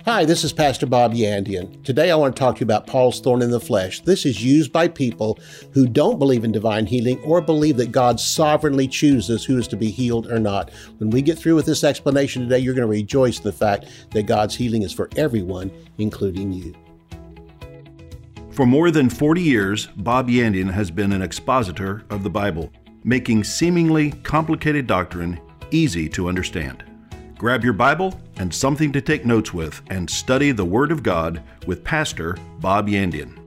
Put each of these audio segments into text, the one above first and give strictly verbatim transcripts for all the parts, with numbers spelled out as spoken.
Hi, this is Pastor Bob Yandian. Today I want to talk to you about Paul's thorn in the flesh. This is used by people who don't believe in divine healing or believe that God sovereignly chooses who is to be healed or not. When we get through with this explanation today, you're going to rejoice in the fact that God's healing is for everyone, including you. For more than forty years, Bob Yandian has been an expositor of the Bible, making seemingly complicated doctrine easy to understand. Grab your Bible and something to take notes with and study the Word of God with Pastor Bob Yandian.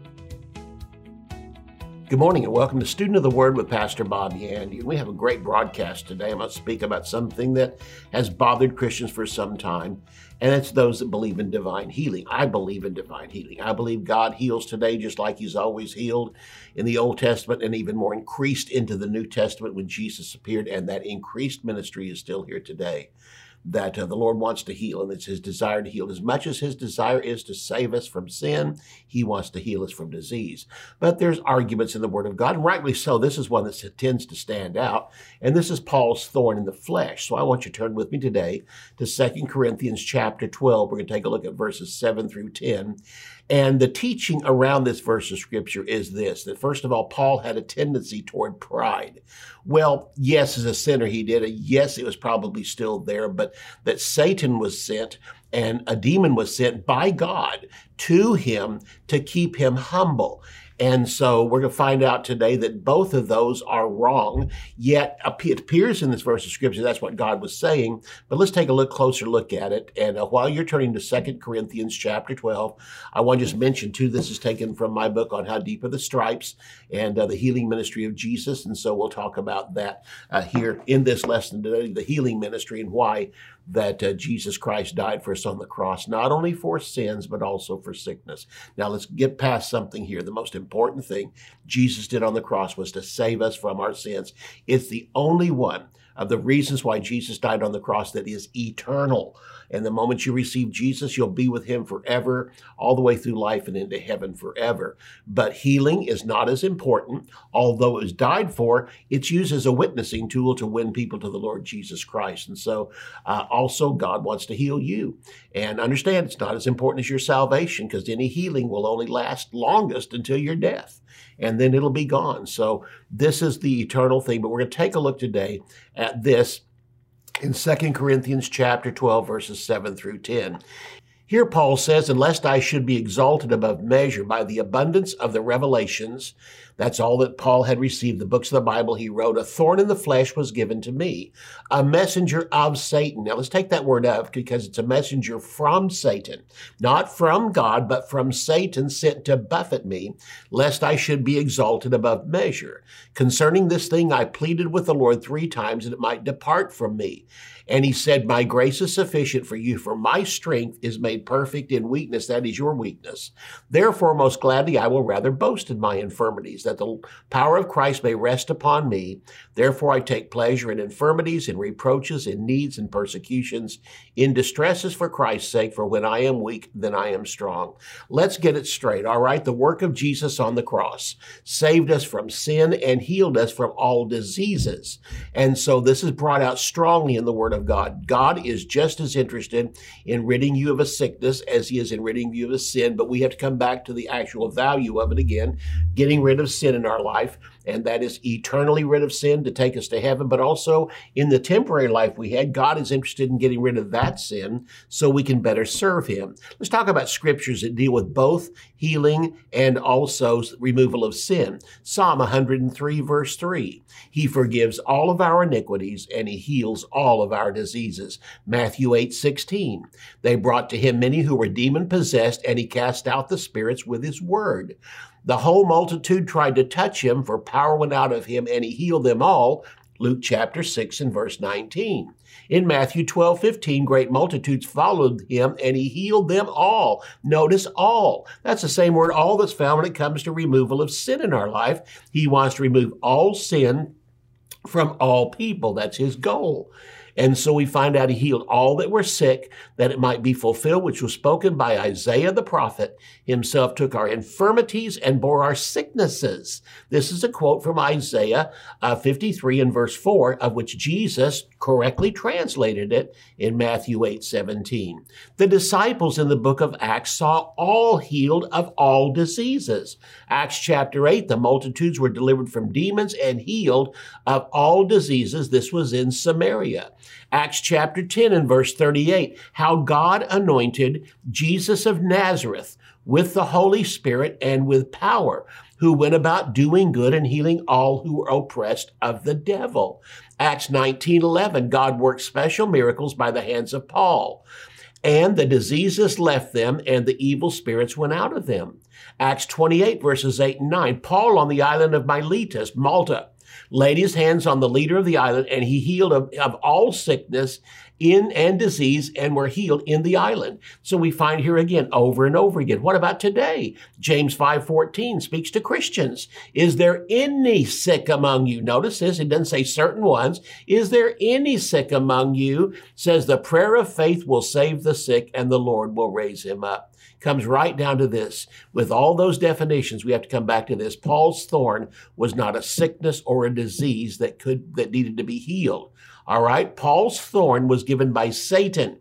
Good morning and welcome to Student of the Word with Pastor Bob Yandian. We have a great broadcast today. I'm going to speak about something that has bothered Christians for some time, and it's those that believe in divine healing. I believe in divine healing. I believe God heals today just like He's always healed in the Old Testament and even more increased into the New Testament when Jesus appeared, and that increased ministry is still here today. That uh, the Lord wants to heal, and it's His desire to heal. As much as His desire is to save us from sin, He wants to heal us from disease. But there's arguments in the Word of God, and rightly so. This is one that tends to stand out, and this is Paul's thorn in the flesh. So I want you to turn with me today to Second Corinthians chapter twelve. We're going to take a look at verses seven through ten. And the teaching around this verse of Scripture is this, that first of all, Paul had a tendency toward pride. Well, yes, as a sinner he did. Yes, it was probably still there, but that Satan was sent and a demon was sent by God to him to keep him humble. And so we're going to find out today that both of those are wrong, yet it appears in this verse of Scripture that's what God was saying. But let's take a look closer look at it. And uh, while you're turning to Second Corinthians chapter twelve, I want to just mention, too, this is taken from my book on How Deep Are the Stripes and uh, the healing ministry of Jesus. And so we'll talk about that uh, here in this lesson today, the healing ministry and why that uh, Jesus Christ died for us on the cross, not only for sins, but also for sickness. Now, let's get past something here. The most important thing Jesus did on the cross was to save us from our sins. It's the only one of the reasons why Jesus died on the cross that is eternal. And the moment you receive Jesus, you'll be with Him forever, all the way through life and into heaven forever. But healing is not as important. Although it was died for, it's used as a witnessing tool to win people to the Lord Jesus Christ. And so uh, also God wants to heal you. And understand it's not as important as your salvation, because any healing will only last longest until your death. And then it'll be gone. So this is the eternal thing. But we're going to take a look today at this in Second Corinthians chapter twelve, verses seven through ten. Here Paul says, "Unless I should be exalted above measure by the abundance of the revelations," that's all that Paul had received, the books of the Bible he wrote, "a thorn in the flesh was given to me, a messenger of Satan." Now let's take that word "of" because it's a messenger from Satan, not from God, but from Satan, sent to buffet me, lest I should be exalted above measure. Concerning this thing I pleaded with the Lord three times that it might depart from me. And He said, "My grace is sufficient for you, for my strength is made perfect in weakness," that is your weakness. "Therefore, most gladly I will rather boast in my infirmities, that the power of Christ may rest upon me. Therefore I take pleasure in infirmities, in reproaches, in needs, in persecutions, in distresses for Christ's sake, for when I am weak, then I am strong." Let's get it straight, all right? The work of Jesus on the cross saved us from sin and healed us from all diseases. And so this is brought out strongly in the Word of God. God is just as interested in ridding you of a sickness as He is in ridding you of a sin, but we have to come back to the actual value of it again, getting rid of sin in our life, and that is eternally rid of sin to take us to heaven, but also in the temporary life we had, God is interested in getting rid of that sin so we can better serve Him. Let's talk about scriptures that deal with both healing and also removal of sin. Psalm one hundred three, verse three, "He forgives all of our iniquities and He heals all of our diseases." Matthew eight sixteen, "They brought to Him many who were demon-possessed, and He cast out the spirits with His word. The whole multitude tried to touch Him, for power went out of Him, and He healed them all." Luke chapter six and verse nineteen. In Matthew twelve fifteen, great multitudes followed Him, and He healed them all. Notice all. That's the same word all that's found when it comes to removal of sin in our life. He wants to remove all sin from all people. That's His goal. And so we find out he healed all that were sick, that it might be fulfilled, which was spoken by Isaiah the prophet. Himself took our infirmities and bore our sicknesses. This is a quote from Isaiah uh, fifty-three and verse four, of which Jesus correctly translated it in Matthew eight seventeen. The disciples in the book of Acts saw all healed of all diseases. Acts chapter eight, the multitudes were delivered from demons and healed of all diseases. This was in Samaria. Acts chapter ten and verse thirty-eight, how God anointed Jesus of Nazareth with the Holy Spirit and with power, who went about doing good and healing all who were oppressed of the devil. Acts nineteen eleven, God worked special miracles by the hands of Paul, and the diseases left them and the evil spirits went out of them. Acts twenty-eight verses eight and nine, Paul on the island of Miletus, Malta, laid his hands on the leader of the island, and he healed of, of all sickness in and disease, and were healed in the island. So we find here again, over and over again. What about today? James five fourteen speaks to Christians. Is there any sick among you? Notice this, it doesn't say certain ones. Is there any sick among you? Says the prayer of faith will save the sick, and the Lord will raise him up. Comes right down to this. With all those definitions, we have to come back to this. Paul's thorn was not a sickness or a disease that could that needed to be healed. All right, Paul's thorn was given by Satan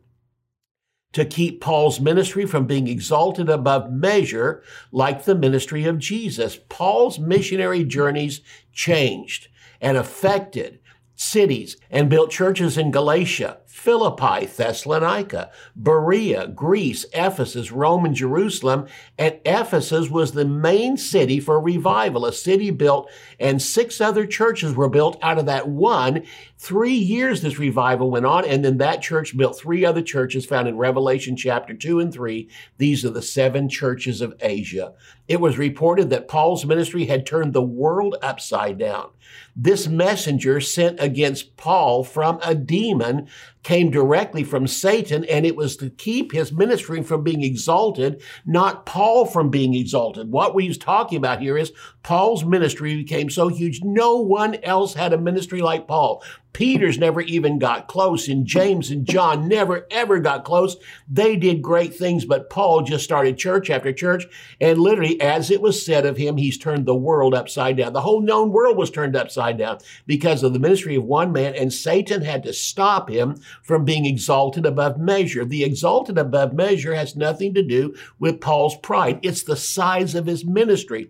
to keep Paul's ministry from being exalted above measure like the ministry of Jesus. Paul's missionary journeys changed and affected cities and built churches in Galatia, Philippi, Thessalonica, Berea, Greece, Ephesus, Rome, and Jerusalem. And Ephesus was the main city for revival, a city built, and six other churches were built out of that one. Three years this revival went on, and then that church built three other churches found in Revelation chapter two and three. These are the seven churches of Asia. It was reported that Paul's ministry had turned the world upside down. This messenger sent against Paul from a demon came directly from Satan, and it was to keep his ministry from being exalted, not Paul from being exalted. What we're talking about here is Paul's ministry became so huge, no one else had a ministry like Paul. Peter's never even got close, and James and John never, ever got close. They did great things, but Paul just started church after church, and literally, as it was said of him, he's turned the world upside down. The whole known world was turned upside down because of the ministry of one man, and Satan had to stop him from being exalted above measure. The exalted above measure has nothing to do with Paul's pride. It's the size of his ministry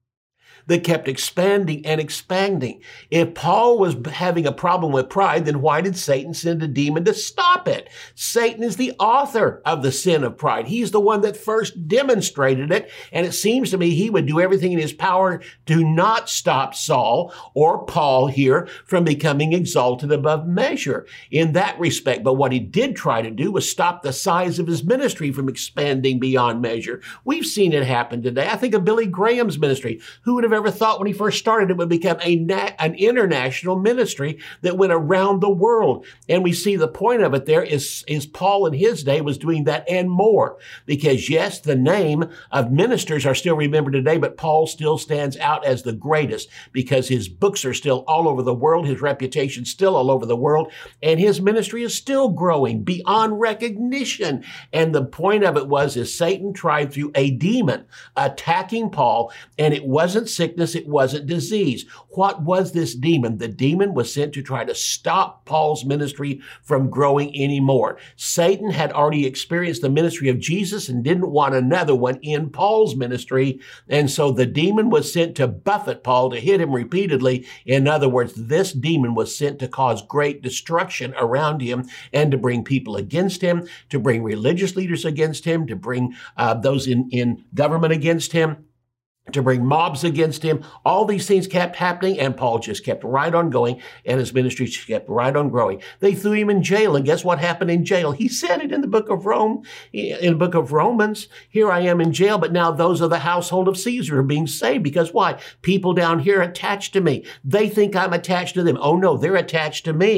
that kept expanding and expanding. If Paul was having a problem with pride, then why did Satan send a demon to stop it? Satan is the author of the sin of pride. He's the one that first demonstrated it, and it seems to me he would do everything in his power to not stop Saul or Paul here from becoming exalted above measure in that respect. But what he did try to do was stop the size of his ministry from expanding beyond measure. We've seen it happen today. I think of Billy Graham's ministry. Who would have ever thought when he first started it would become a na- an international ministry that went around the world? And we see the point of it there is, is Paul in his day was doing that and more. Because yes, the name of ministers are still remembered today, but Paul still stands out as the greatest because his books are still all over the world, his reputation still all over the world, and his ministry is still growing beyond recognition. And the point of it was is Satan tried through a demon attacking Paul, and it wasn't sickness, it wasn't disease. What was this demon? The demon was sent to try to stop Paul's ministry from growing anymore. Satan had already experienced the ministry of Jesus and didn't want another one in Paul's ministry. And so the demon was sent to buffet Paul, to hit him repeatedly. In other words, this demon was sent to cause great destruction around him and to bring people against him, to bring religious leaders against him, to bring uh, those in, in government against him, to bring mobs against him. All these things kept happening, and Paul just kept right on going, and his ministry just kept right on growing. They threw him in jail, and guess what happened in jail? He said it in the book of Rome, in the book of Romans. Here I am in jail, but now those of the household of Caesar are being saved. Because why? People down here attached to me. They think I'm attached to them. Oh no, they're attached to me.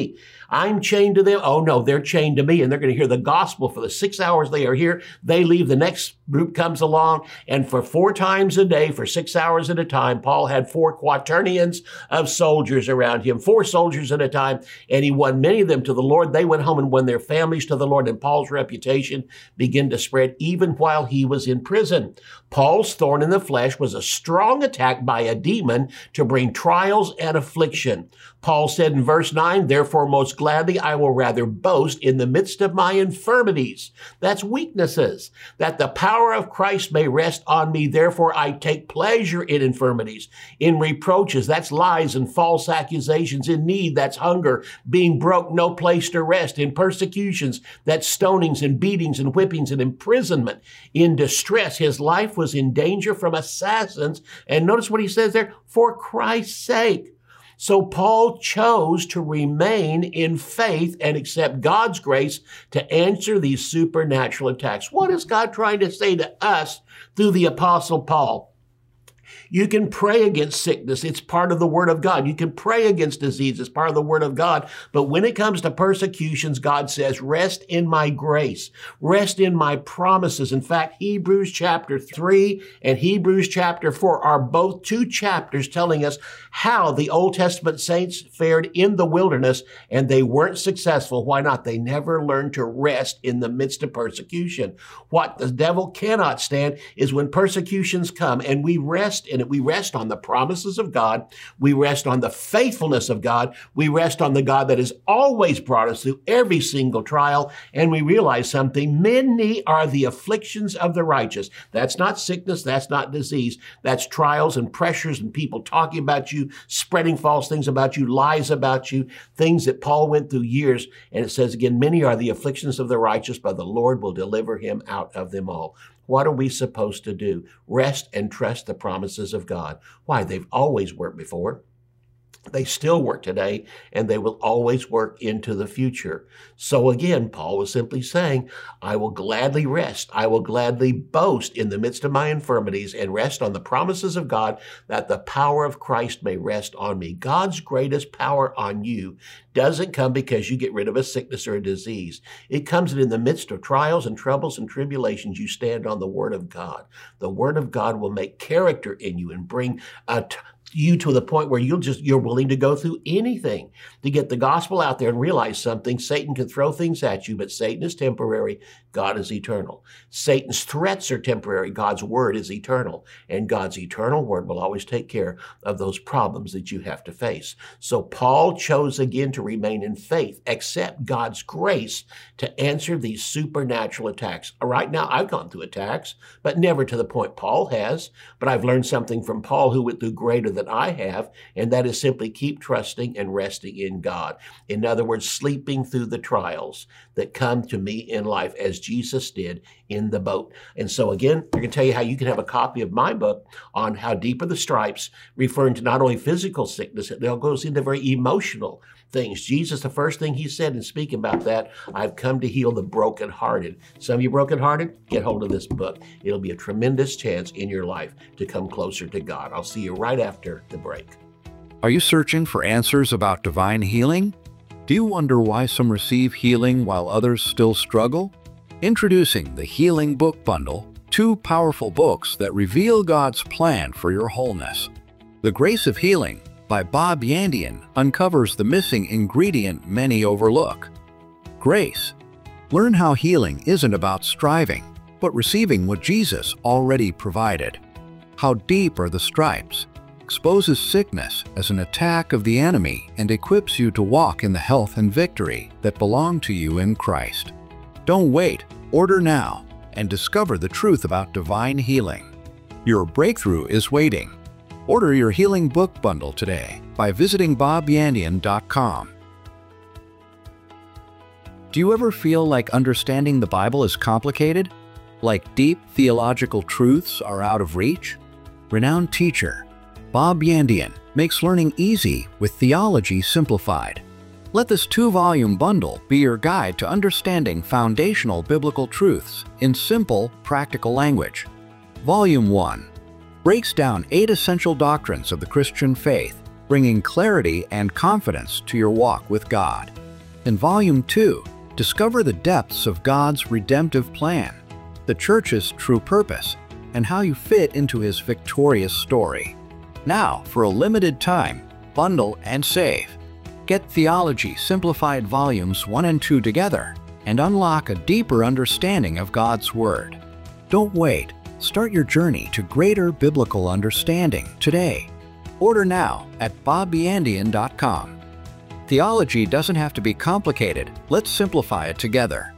I'm chained to them. Oh no, they're chained to me, and they're going to hear the gospel for the six hours they are here. They leave, the next group comes along, and for four times a day, for six hours at a time, Paul had four quaternions of soldiers around him, four soldiers at a time, and he won many of them to the Lord. They went home and won their families to the Lord, and Paul's reputation began to spread even while he was in prison. Paul's thorn in the flesh was a strong attack by a demon to bring trials and affliction. Paul said in verse nine, therefore most gladly I will rather boast in the midst of my infirmities. That's weaknesses, that the power of Christ may rest on me. Therefore I take pleasure in infirmities, in reproaches, that's lies and false accusations, in need, that's hunger, being broke, no place to rest, in persecutions, that's stonings and beatings and whippings and imprisonment, in distress. His life was in danger from assassins. And notice what he says there, for Christ's sake. So Paul chose to remain in faith and accept God's grace to answer these supernatural attacks. What is God trying to say to us through the Apostle Paul? You can pray against sickness. It's part of the Word of God. You can pray against disease. It's part of the Word of God. But when it comes to persecutions, God says, rest in my grace. Rest in my promises. In fact, Hebrews chapter three and Hebrews chapter four are both two chapters telling us how the Old Testament saints fared in the wilderness, and they weren't successful. Why not? They never learned to rest in the midst of persecution. What the devil cannot stand is when persecutions come and we rest in it. We rest on the promises of God. We rest on the faithfulness of God. We rest on the God that has always brought us through every single trial. And we realize something. Many are the afflictions of the righteous. That's not sickness. That's not disease. That's trials and pressures and people talking about you, spreading false things about you, lies about you, things that Paul went through years. And it says again, many are the afflictions of the righteous, but the Lord will deliver him out of them all. What are we supposed to do? Rest and trust the promises of God. Why? They've always worked before. They still work today, and they will always work into the future. So again, Paul was simply saying, I will gladly rest. I will gladly boast in the midst of my infirmities and rest on the promises of God, that the power of Christ may rest on me. God's greatest power on you doesn't come because you get rid of a sickness or a disease. It comes in the midst of trials and troubles and tribulations. You stand on the Word of God. The Word of God will make character in you and bring a t- you to the point where you'll just, you're willing to go through anything to get the gospel out there and realize something. Satan can throw things at you, but Satan is temporary. God is eternal. Satan's threats are temporary. God's word is eternal, and God's eternal word will always take care of those problems that you have to face. So Paul chose again to remain in faith, accept God's grace to answer these supernatural attacks. Right now, I've gone through attacks, but never to the point Paul has. But I've learned something from Paul, who went through greater than I have, and that is simply keep trusting and resting in God. In other words, sleeping through the trials that come to me in life, as Jesus did in the boat. And so again, I can tell you how you can have a copy of my book on How Deep Are the Stripes, referring to not only physical sickness, it goes into very emotional things. Jesus, the first thing he said in speaking about that, I've come to heal the brokenhearted. Some of you brokenhearted, get hold of this book. It'll be a tremendous chance in your life to come closer to God. I'll see you right after the break. Are you searching for answers about divine healing? Do you wonder why some receive healing while others still struggle? Introducing the Healing Book Bundle, two powerful books that reveal God's plan for your wholeness. The Grace of Healing by Bob Yandian uncovers the missing ingredient many overlook. Grace. Learn how healing isn't about striving, but receiving what Jesus already provided. How Deep Are the Stripes exposes sickness as an attack of the enemy and equips you to walk in the health and victory that belong to you in Christ. Don't wait, order now, and discover the truth about divine healing. Your breakthrough is waiting. Order your Healing Book Bundle today by visiting bob yandian dot com. Do you ever feel like understanding the Bible is complicated? Like deep theological truths are out of reach? Renowned teacher Bob Yandian makes learning easy with theology simplified. Let this two-volume bundle be your guide to understanding foundational biblical truths in simple, practical language. Volume one breaks down eight essential doctrines of the Christian faith, bringing clarity and confidence to your walk with God. In Volume two, discover the depths of God's redemptive plan, the church's true purpose, and how you fit into His victorious story. Now, for a limited time, bundle and save. Get Theology Simplified Volumes one and two together and unlock a deeper understanding of God's Word. Don't wait. Start your journey to greater biblical understanding today. Order now at bob yandian dot com. Theology doesn't have to be complicated. Let's simplify it together.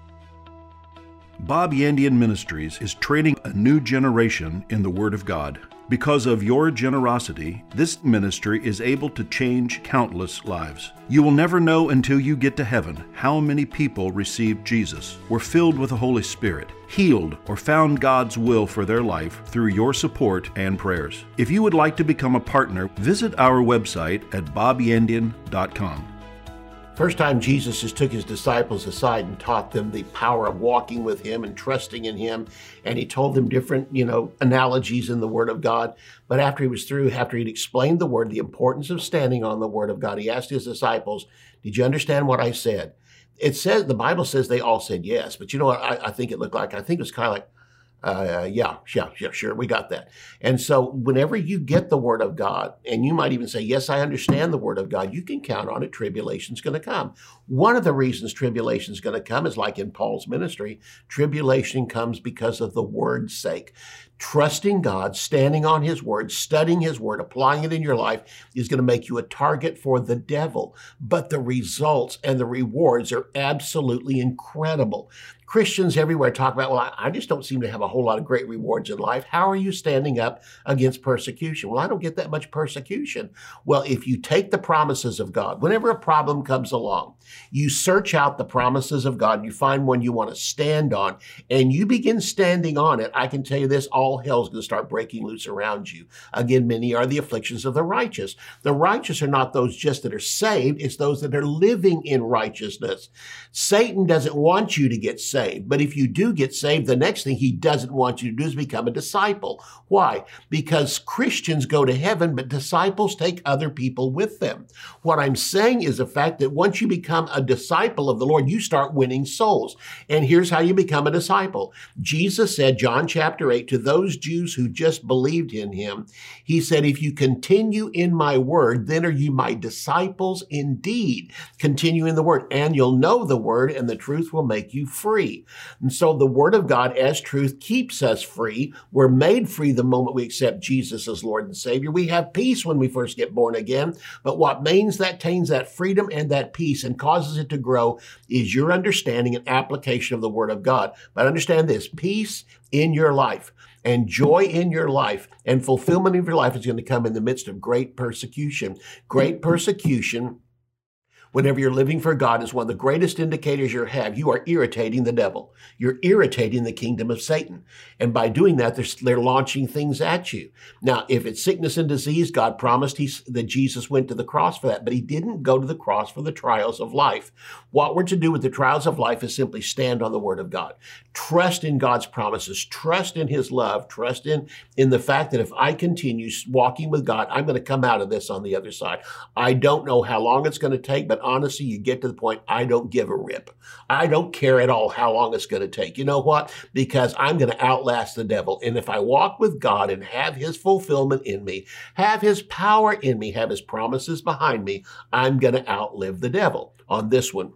Bob Yandian Ministries is training a new generation in the Word of God. Because of your generosity, this ministry is able to change countless lives. You will never know until you get to heaven how many people received Jesus, were filled with the Holy Spirit, healed, or found God's will for their life through your support and prayers. If you would like to become a partner, visit our website at bob yandian dot com. First time Jesus just took his disciples aside and taught them the power of walking with him and trusting in him. And he told them different, you know, analogies in the Word of God. But after he was through, after he'd explained the Word, the importance of standing on the Word of God, he asked his disciples, did you understand what I said? It says, the Bible says they all said yes. But you know what I, I think it looked like? I think it was kind of like, Uh, yeah, yeah, yeah, sure, we got that. And so whenever you get the Word of God, and you might even say, yes, I understand the Word of God, you can count on it, tribulation's going to come. One of the reasons tribulation's going to come is like in Paul's ministry, tribulation comes because of the Word's sake. Trusting God, standing on His Word, studying His Word, applying it in your life is going to make you a target for the devil. But the results and the rewards are absolutely incredible. Christians everywhere talk about, well, I, I just don't seem to have a whole lot of great rewards in life. How are you standing up against persecution? Well, I don't get that much persecution. Well, if you take the promises of God, whenever a problem comes along, you search out the promises of God, you find one you want to stand on, and you begin standing on it, I can tell you this, all hell's going to start breaking loose around you. Again, many are the afflictions of the righteous. The righteous are not those just that are saved, it's those that are living in righteousness. Satan doesn't want you to get saved. But if you do get saved, the next thing he doesn't want you to do is become a disciple. Why? Because Christians go to heaven, but disciples take other people with them. What I'm saying is the fact that once you become a disciple of the Lord, you start winning souls. And here's how you become a disciple. Jesus said, John chapter eight, to those Jews who just believed in him, he said, if you continue in my word, then are you my disciples indeed. Continue in the word, and you'll know the word, and the truth will make you free. And so the Word of God as truth keeps us free. We're made free the moment we accept Jesus as Lord and Savior. We have peace when we first get born again. But what means that attains that freedom and that peace and causes it to grow is your understanding and application of the Word of God. But understand this, peace in your life and joy in your life and fulfillment of your life is going to come in the midst of great persecution. Great persecution, whenever you're living for God, is one of the greatest indicators you have. You are irritating the devil. You're irritating the kingdom of Satan. And by doing that, they're, they're launching things at you. Now, if it's sickness and disease, God promised he, that Jesus went to the cross for that, but he didn't go to the cross for the trials of life. What we're to do with the trials of life is simply stand on the Word of God. Trust in God's promises. Trust in his love. Trust in, in the fact that if I continue walking with God, I'm going to come out of this on the other side. I don't know how long it's going to take, but honestly, you get to the point, I don't give a rip. I don't care at all how long it's going to take. You know what? Because I'm going to outlast the devil. And if I walk with God and have his fulfillment in me, have his power in me, have his promises behind me, I'm going to outlive the devil on this one.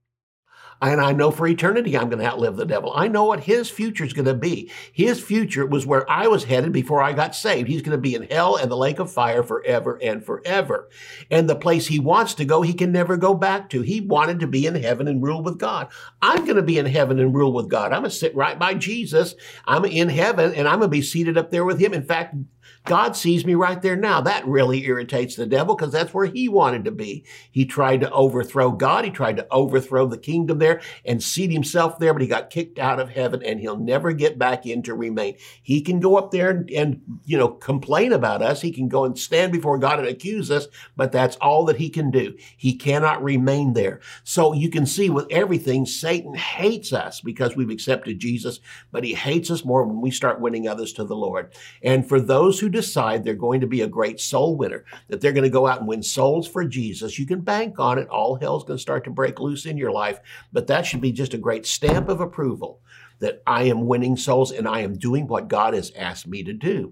And I know for eternity I'm going to outlive the devil. I know what his future is going to be. His future was where I was headed before I got saved. He's going to be in hell and the lake of fire forever and forever. And the place he wants to go, he can never go back to. He wanted to be in heaven and rule with God. I'm going to be in heaven and rule with God. I'm going to sit right by Jesus. I'm in heaven and I'm going to be seated up there with him. In fact, God sees me right there now. That really irritates the devil because that's where he wanted to be. He tried to overthrow God. He tried to overthrow the kingdom there and seat himself there, but he got kicked out of heaven and he'll never get back in to remain. He can go up there and, and, you know, complain about us. He can go and stand before God and accuse us, but that's all that he can do. He cannot remain there. So you can see with everything, Satan hates us because we've accepted Jesus, but he hates us more when we start winning others to the Lord. And for those those who decide they're going to be a great soul winner, that they're going to go out and win souls for Jesus, you can bank on it. All hell's going to start to break loose in your life, but that should be just a great stamp of approval that I am winning souls and I am doing what God has asked me to do.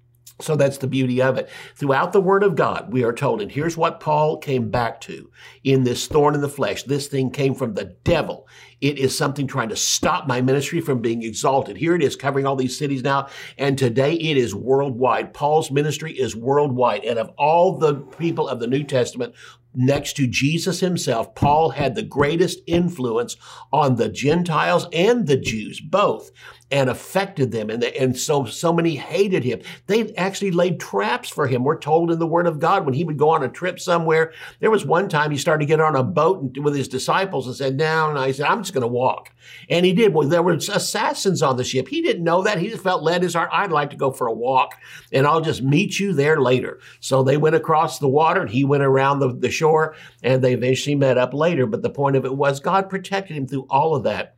So that's the beauty of it. Throughout the Word of God, we are told, and here's what Paul came back to in this thorn in the flesh. This thing came from the devil. It is something trying to stop my ministry from being exalted. Here it is covering all these cities now, and today it is worldwide. Paul's ministry is worldwide, and of all the people of the New Testament, next to Jesus himself, Paul had the greatest influence on the Gentiles and the Jews, both, and affected them. And, they, and so, so many hated him. They actually laid traps for him. We're told in the Word of God when he would go on a trip somewhere. There was one time he started to get on a boat with his disciples and said, no, and I said, I'm just going to walk. And he did. Well, there were assassins on the ship. He didn't know that. He just felt led his heart. I'd like to go for a walk, and I'll just meet you there later. So they went across the water, and he went around the, the shore, and they eventually met up later. But the point of it was God protected him through all of that.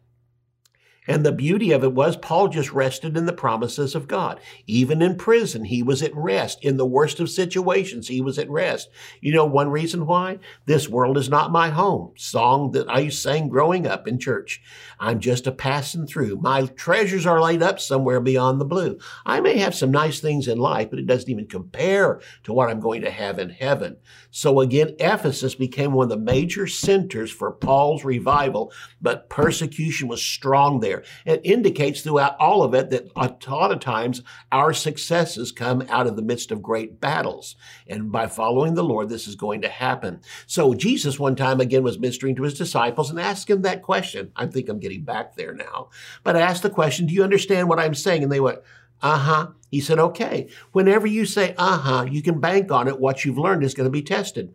And the beauty of it was Paul just rested in the promises of God. Even in prison, he was at rest. In the worst of situations, he was at rest. You know one reason why? This world is not my home. Song that I sang growing up in church. I'm just a passing through. My treasures are laid up somewhere beyond the blue. I may have some nice things in life, but it doesn't even compare to what I'm going to have in heaven. So again, Ephesus became one of the major centers for Paul's revival, but persecution was strong there. It indicates throughout all of it that a lot of times our successes come out of the midst of great battles. And by following the Lord, this is going to happen. So Jesus one time again was ministering to his disciples and asked him that question. I think I'm getting back there now. But I asked the question, do you understand what I'm saying? And they went, uh-huh. He said, okay. Whenever you say uh-huh, you can bank on it. What you've learned is going to be tested.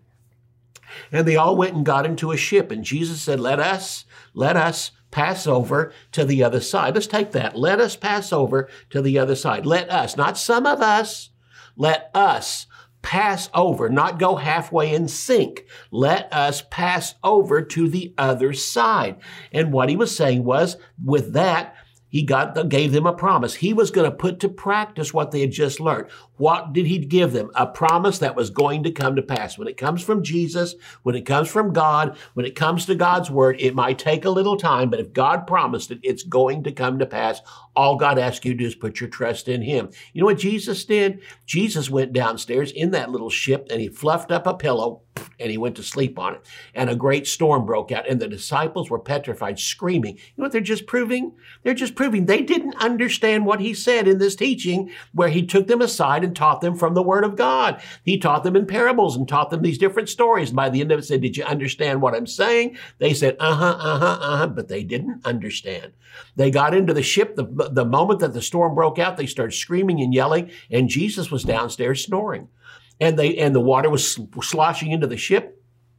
And they all went and got into a ship. And Jesus said, let us, let us pass over to the other side. Let's take that. Let us pass over to the other side. Let us, not some of us, let us pass over, not go halfway and sink. Let us pass over to the other side. And what he was saying was, with that, he got gave them a promise. He was going to put to practice what they had just learned. What did he give them? A promise that was going to come to pass. When it comes from Jesus, when it comes from God, when it comes to God's word, it might take a little time, but if God promised it, it's going to come to pass. All God asks you to do is put your trust in him. You know what Jesus did? Jesus went downstairs in that little ship and he fluffed up a pillow and he went to sleep on it. And a great storm broke out and the disciples were petrified, screaming. You know what they're just proving? They're just proving they didn't understand what he said in this teaching where he took them aside and taught them from the word of God. He taught them in parables and taught them these different stories. And by the end of it said, did you understand what I'm saying? They said, uh-huh, uh-huh, uh-huh, but they didn't understand. They got into the ship. The, the moment that the storm broke out, they started screaming and yelling, and Jesus was downstairs snoring. And they and the water was sloshing into the ship.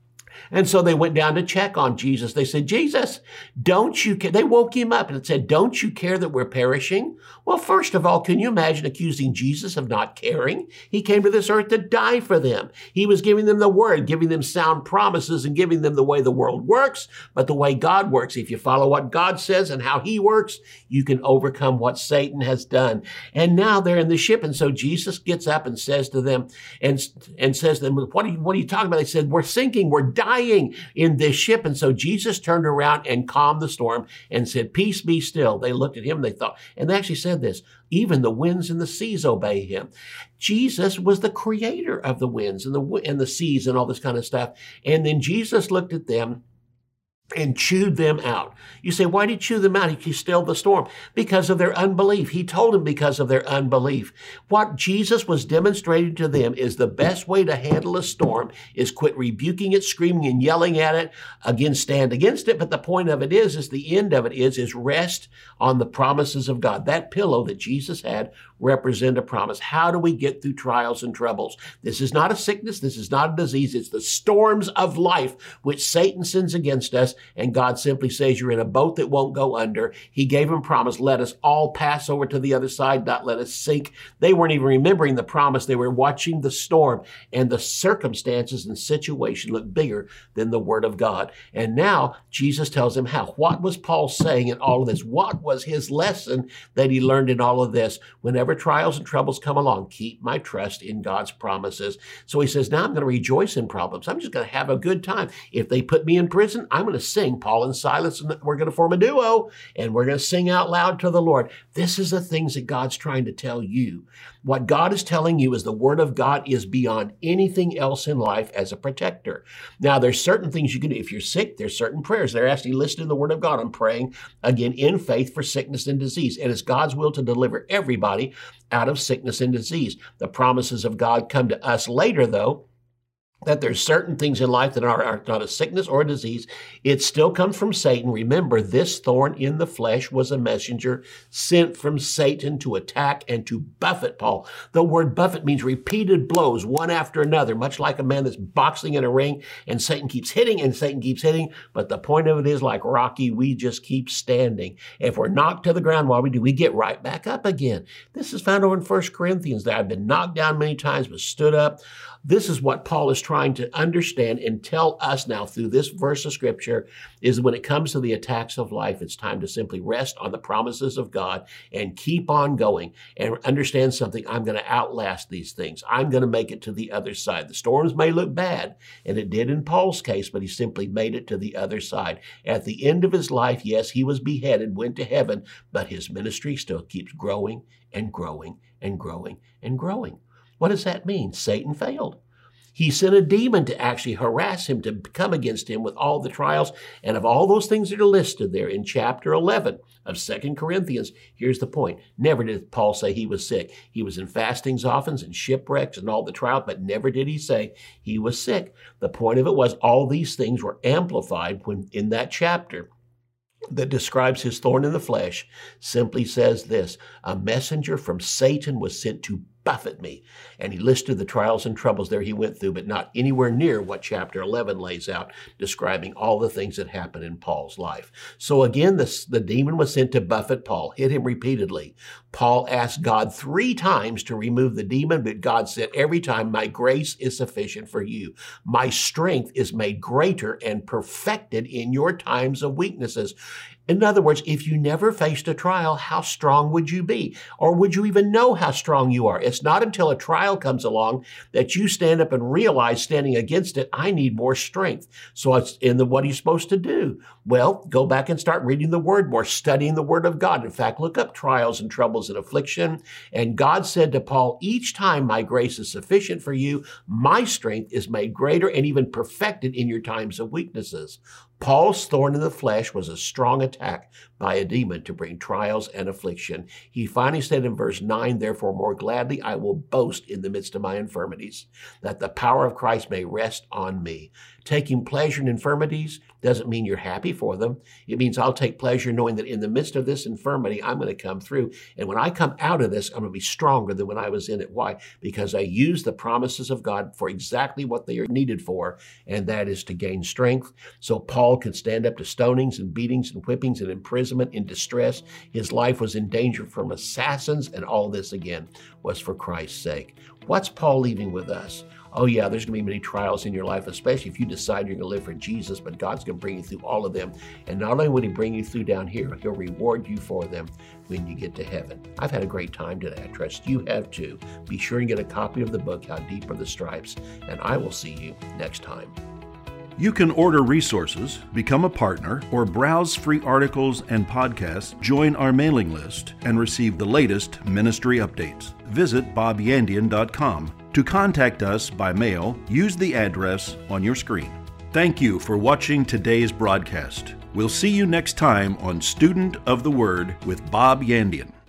And so they went down to check on Jesus. They said, Jesus, don't you care? They woke him up and it said, don't you care that we're perishing? Well, first of all, can you imagine accusing Jesus of not caring? He came to this earth to die for them. He was giving them the word, giving them sound promises and giving them the way the world works, but the way God works. If you follow what God says and how he works, you can overcome what Satan has done. And now they're in the ship. And so Jesus gets up and says to them, and, and says to them, what are you, what are you talking about? They said, we're sinking, we're dying in this ship. And so Jesus turned around and calmed the storm and said, peace be still. They looked at him and they thought, and they actually said this, even the winds and the seas obey him. Jesus was the creator of the winds and the, and the seas and all this kind of stuff. And then Jesus looked at them and chewed them out. You say, why did he chew them out? He stilled the storm. Because of their unbelief. He told them because of their unbelief. What Jesus was demonstrating to them is the best way to handle a storm is quit rebuking it, screaming and yelling at it, again, stand against it. But the point of it is, is the end of it is, is rest on the promises of God. That pillow that Jesus had represent a promise. How do we get through trials and troubles? This is not a sickness. This is not a disease. It's the storms of life which Satan sends against us. And God simply says, you're in a boat that won't go under. He gave him a promise. Let us all pass over to the other side, not let us sink. They weren't even remembering the promise. They were watching the storm, and the circumstances and situation looked bigger than the word of God. And now Jesus tells them how. What was Paul saying in all of this? What was his lesson that he learned in all of this? Whenever whenever trials and troubles come along, keep my trust in God's promises. So he says, now I'm going to rejoice in problems. I'm just going to have a good time. If they put me in prison, I'm going to sing Paul and Silas, and we're going to form a duo, and we're going to sing out loud to the Lord. This is the things that God's trying to tell you. What God is telling you is the Word of God is beyond anything else in life as a protector. Now, there's certain things you can do. If you're sick, there's certain prayers. They're actually listed in the Word of God. I'm praying, again, in faith for sickness and disease. And it's God's will to deliver everybody out of sickness and disease. The promises of God come to us later, though, that there's certain things in life that are, are not a sickness or a disease. It still comes from Satan. Remember, this thorn in the flesh was a messenger sent from Satan to attack and to buffet Paul. The word buffet means repeated blows, one after another, much like a man that's boxing in a ring, and Satan keeps hitting and Satan keeps hitting. But the point of it is, like Rocky, we just keep standing. If we're knocked to the ground while we do, we get right back up again. This is found over in First Corinthians, that I've been knocked down many times, but stood up. This is what Paul is trying to understand and tell us now through this verse of Scripture, is when it comes to the attacks of life, it's time to simply rest on the promises of God and keep on going and understand something. I'm going to outlast these things. I'm going to make it to the other side. The storms may look bad, and it did in Paul's case, but he simply made it to the other side. At the end of his life, yes, he was beheaded, went to heaven, but his ministry still keeps growing and growing and growing and growing. What does that mean? Satan failed. He sent a demon to actually harass him, to come against him with all the trials. And of all those things that are listed there in chapter eleven of Second Corinthians, here's the point. Never did Paul say he was sick. He was in fastings often and shipwrecks and all the trials, but never did he say he was sick. The point of it was all these things were amplified when in that chapter that describes his thorn in the flesh simply says this: a messenger from Satan was sent to buffet me. And he listed the trials and troubles there he went through, but not anywhere near what chapter eleven lays out, describing all the things that happened in Paul's life. So again, this, the demon was sent to buffet Paul, hit him repeatedly. Paul asked God three times to remove the demon, but God said every time, my grace is sufficient for you. My strength is made greater and perfected in your times of weaknesses. In other words, if you never faced a trial, how strong would you be? Or would you even know how strong you are? It's not until a trial comes along that you stand up and realize, standing against it, I need more strength. So it's in the, what are you supposed to do? Well, go back and start reading the Word more, studying the Word of God. In fact, look up trials and troubles and affliction. And God said to Paul, each time my grace is sufficient for you, my strength is made greater and even perfected in your times of weaknesses. Paul's thorn in the flesh was a strong attack by a demon to bring trials and affliction. He finally said in verse nine, therefore more gladly I will boast in the midst of my infirmities, that the power of Christ may rest on me. Taking pleasure in infirmities doesn't mean you're happy for them. It means I'll take pleasure knowing that in the midst of this infirmity, I'm going to come through. And when I come out of this, I'm going to be stronger than when I was in it. Why? Because I use the promises of God for exactly what they are needed for, and that is to gain strength. So Paul could stand up to stonings and beatings and whippings and imprisonment in distress. His life was in danger from assassins, and all this again was for Christ's sake. What's Paul leaving with us? Oh yeah, there's going to be many trials in your life, especially if you decide you're going to live for Jesus, but God's going to bring you through all of them. And not only will he bring you through down here, he'll reward you for them when you get to heaven. I've had a great time today. I trust you have too. Be sure and get a copy of the book, How Deep Are the Stripes, and I will see you next time. You can order resources, become a partner, or browse free articles and podcasts, join our mailing list, and receive the latest ministry updates. Visit bob yandian dot com. To contact us by mail, use the address on your screen. Thank you for watching today's broadcast. We'll see you next time on Student of the Word with Bob Yandian.